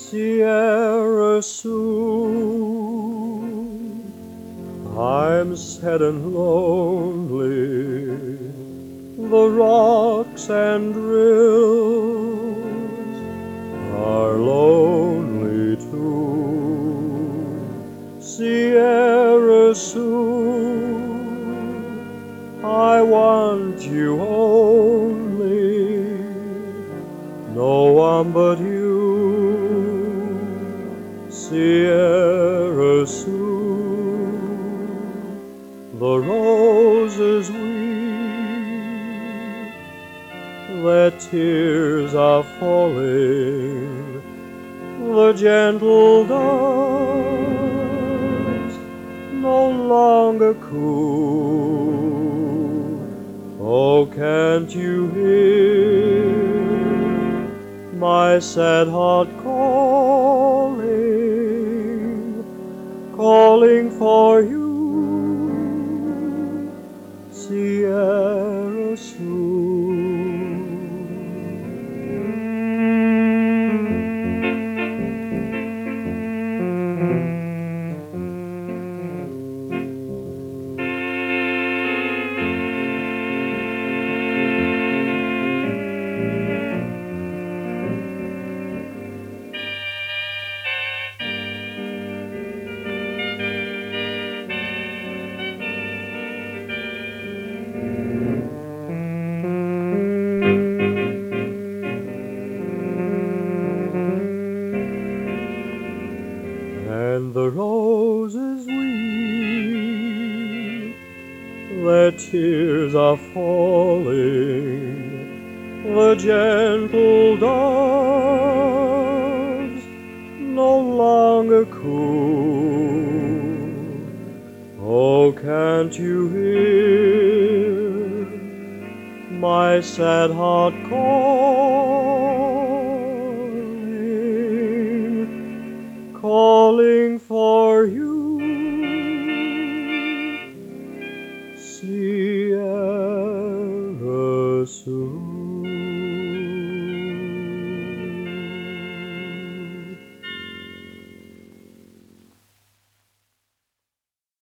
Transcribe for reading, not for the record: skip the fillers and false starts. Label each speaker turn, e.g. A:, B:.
A: Sierra soon. I'm sad and lonely, the rocks and rills are lonely too. Sierra soon, I want you only, no one but you. Sierra soon, the roses weep, their tears are falling, the gentle doves no longer coo. Oh, can't you hear my sad heart calling for you, Sierra And the roses weep, their tears are falling, the gentle doves no longer coo. Oh, can't you hear my sad heart